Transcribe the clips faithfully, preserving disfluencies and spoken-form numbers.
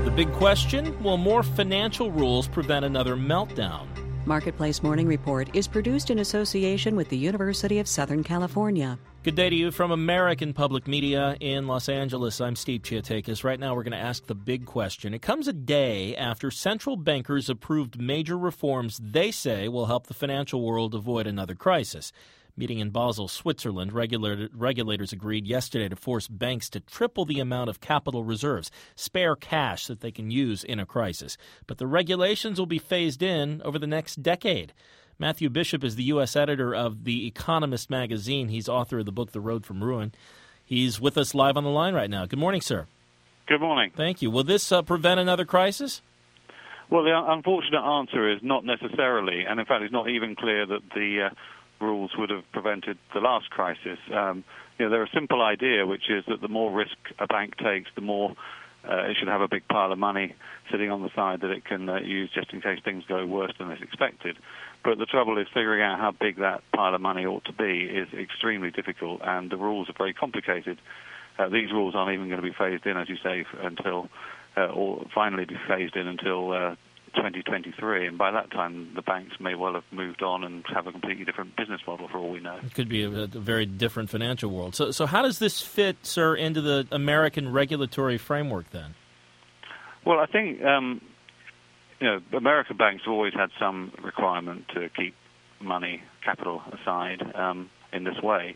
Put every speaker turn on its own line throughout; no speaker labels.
The big question, will more financial rules prevent another meltdown?
Marketplace Morning Report is produced in association with the University of Southern California.
Good day to you from American Public Media in Los Angeles. I'm Steve Chiatakis. Right now we're going to ask the big question. It comes a day after central bankers approved major reforms they say will help the financial world avoid another crisis. Meeting in Basel, Switzerland, regulator, regulators agreed yesterday to force banks to triple the amount of capital reserves, spare cash that they can use in a crisis. But the regulations will be phased in over the next decade. Matthew Bishop is the U S editor of The Economist magazine. He's author of the book The Road from Ruin. He's with us live on the line right now. Good morning, sir.
Good morning.
Thank you. Will this uh, prevent another crisis?
Well, the unfortunate answer is not necessarily, and in fact it's not even clear that the uh, rules would have prevented the last crisis. Um, you know, they're a simple idea, which is that the more risk a bank takes, the more uh, it should have a big pile of money sitting on the side that it can uh, use just in case things go worse than it's expected. But the trouble is figuring out how big that pile of money ought to be is extremely difficult, and the rules are very complicated. Uh, these rules aren't even going to be phased in, as you say, until, uh, or finally be phased in until uh, twenty twenty-three, and by that time the banks may well have moved on and have a completely different business model for all we know.
It could be a, a very different financial world. So, so how does this fit, sir, into the American regulatory framework then?
Well, I think um, you know, American banks have always had some requirement to keep money, capital aside um, in this way.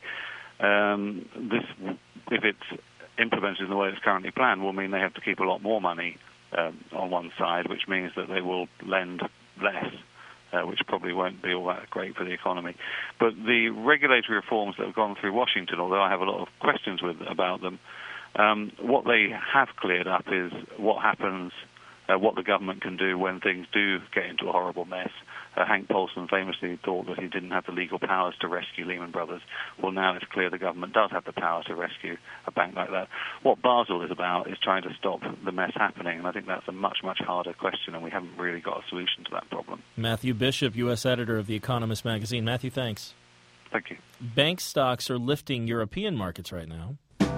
Um, this, if it's implemented in the way it's currently planned, will mean they have to keep a lot more money Um, on one side, which means that they will lend less, uh, which probably won't be all that great for the economy. But the regulatory reforms that have gone through Washington, although I have a lot of questions with about them, um, what they have cleared up is what happens, uh, what the government can do when things do get into a horrible mess. Uh, Hank Paulson famously thought that he didn't have the legal powers to rescue Lehman Brothers. Well, now it's clear the government does have the power to rescue a bank like that. What Basel is about is trying to stop the mess happening, and I think that's a much, much harder question, and we haven't really got a solution to that problem.
Matthew Bishop, U S editor of The Economist magazine. Matthew, thanks.
Thank you.
Bank stocks are lifting European markets right now.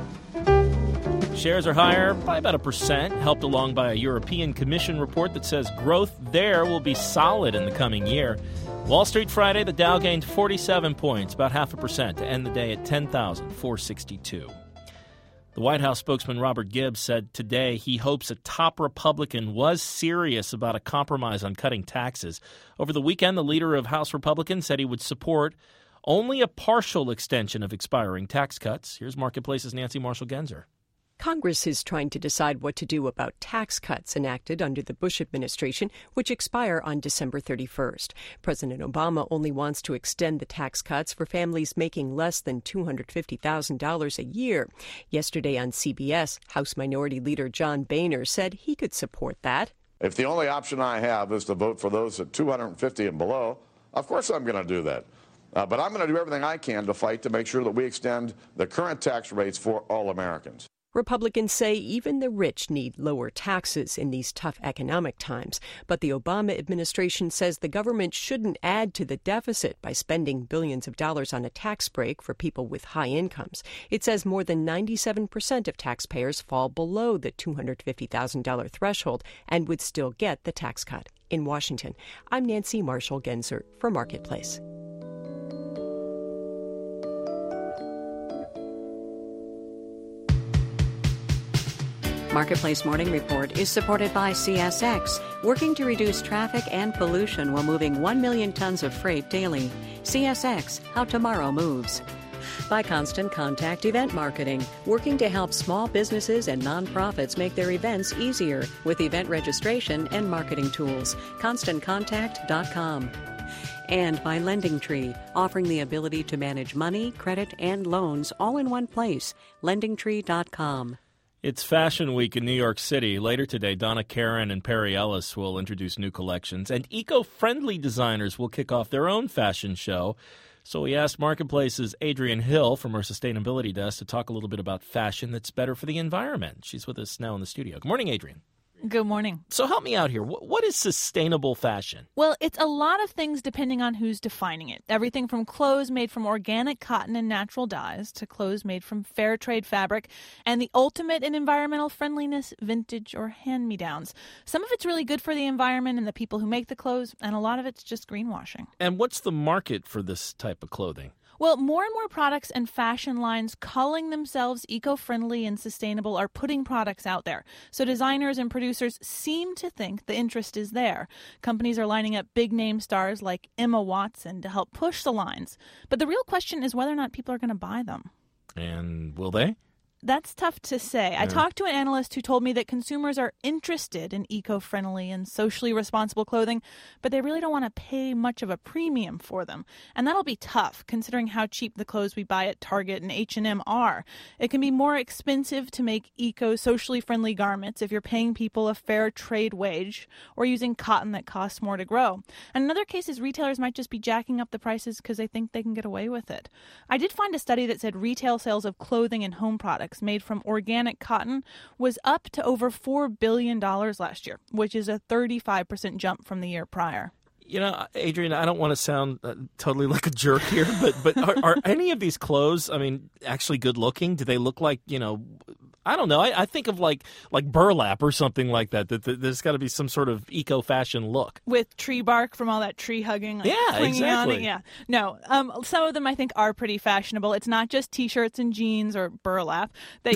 Shares are higher by about a percent, helped along by a European Commission report that says growth there will be solid in the coming year. Wall Street Friday, the Dow gained forty-seven points, about half a percent, to end the day at ten thousand four hundred sixty-two. The White House spokesman Robert Gibbs said today he hopes a top Republican was serious about a compromise on cutting taxes. Over the weekend, the leader of House Republicans said he would support only a partial extension of expiring tax cuts. Here's Marketplace's Nancy Marshall-Genzer.
Congress is trying to decide what to do about tax cuts enacted under the Bush administration, which expire on December thirty-first. President Obama only wants to extend the tax cuts for families making less than two hundred fifty thousand dollars a year. Yesterday on C B S, House Minority Leader John Boehner said he could support that.
If the only option I have is to vote for those at two hundred fifty and below, of course I'm going to do that. Uh, but I'm going to do everything I can to fight to make sure that we extend the current tax rates for all Americans.
Republicans say even the rich need lower taxes in these tough economic times. But the Obama administration says the government shouldn't add to the deficit by spending billions of dollars on a tax break for people with high incomes. It says more than ninety-seven percent of taxpayers fall below the two hundred fifty thousand dollars threshold and would still get the tax cut. In Washington, I'm Nancy Marshall-Genzer for Marketplace.
Marketplace Morning Report is supported by C S X, working to reduce traffic and pollution while moving one million tons of freight daily. C S X, how tomorrow moves. By Constant Contact Event Marketing, working to help small businesses and nonprofits make their events easier with event registration and marketing tools. constant contact dot com. And by Lending Tree, offering the ability to manage money, credit, and loans all in one place. lending tree dot com.
It's Fashion Week in New York City. Later today, Donna Karan and Perry Ellis will introduce new collections, and eco-friendly designers will kick off their own fashion show. So we asked Marketplace's Adrienne Hill from our sustainability desk to talk a little bit about fashion that's better for the environment. She's with us now in the studio. Good morning, Adrienne.
Good morning.
So help me out here. What is sustainable fashion?
Well, it's a lot of things depending on who's defining it. Everything from clothes made from organic cotton and natural dyes to clothes made from fair trade fabric and the ultimate in environmental friendliness, vintage or hand-me-downs. Some of it's really good for the environment and the people who make the clothes, and a lot of it's just greenwashing.
And what's the market for this type of clothing?
Well, more and more products and fashion lines calling themselves eco-friendly and sustainable are putting products out there. So designers and producers seem to think the interest is there. Companies are lining up big-name stars like Emma Watson to help push the lines. But the real question is whether or not people are going to buy them.
And will they?
That's tough to say.
Yeah.
I talked to an analyst who told me that consumers are interested in eco-friendly and socially responsible clothing, but they really don't want to pay much of a premium for them. And that'll be tough, considering how cheap the clothes we buy at Target and H and M are. It can be more expensive to make eco-socially friendly garments if you're paying people a fair trade wage or using cotton that costs more to grow. And in other cases, retailers might just be jacking up the prices because they think they can get away with it. I did find a study that said retail sales of clothing and home products made from organic cotton was up to over four billion dollars last year, which is a thirty-five percent jump from the year prior.
You know, Adrian, I don't want to sound uh, totally like a jerk here, but but are, are any of these clothes, I mean, actually good looking? Do they look like, you know, I don't know. I, I think of like like burlap or something like that, that, that there's got to be some sort of eco-fashion look.
With tree bark from all that tree hugging. Like,
yeah, exactly.
On it. Yeah. No, um, some of them I think are pretty fashionable. It's not just T-shirts and jeans or burlap that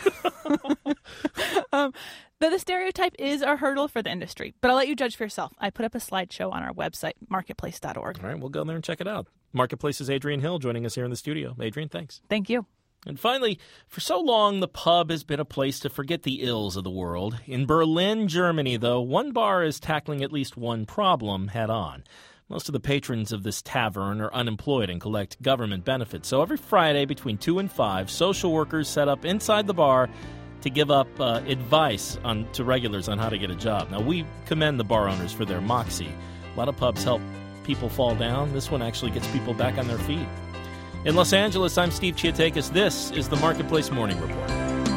you... um, But the stereotype is a hurdle for the industry. But I'll let you judge for yourself. I put up a slideshow on our website, marketplace dot org.
All right, we'll go there and check it out. Marketplace's Adrian Hill joining us here in the studio. Adrian, thanks.
Thank you.
And finally, for so long, the pub has been a place to forget the ills of the world. In Berlin, Germany, though, one bar is tackling at least one problem head on. Most of the patrons of this tavern are unemployed and collect government benefits. So every Friday between two and five, social workers set up inside the bar to give up uh, advice on to regulars on how to get a job. Now, we commend the bar owners for their moxie. A lot of pubs help people fall down. This one actually gets people back on their feet. In Los Angeles, I'm Steve Chiatakis. This is the Marketplace Morning Report.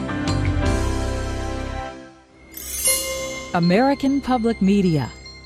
American Public Media.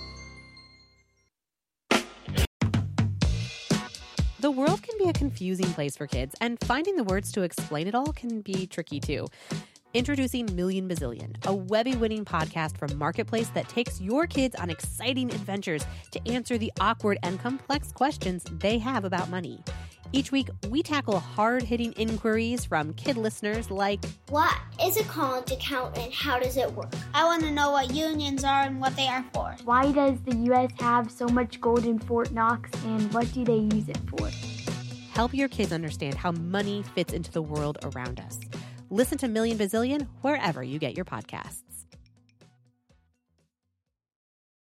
The world can be a confusing place for kids, and finding the words to explain it all can be tricky too. Introducing Million Bazillion, a Webby-winning podcast from Marketplace that takes your kids on exciting adventures to answer the awkward and complex questions they have about money. Each week, we tackle hard-hitting inquiries from kid listeners like,
what is a college account and how does it work? I want to know what unions are and what they are for.
Why does the U S have so much gold in Fort Knox and what do they use it for?
Help your kids understand how money fits into the world around us. Listen to Million Bazillion wherever you get your podcasts.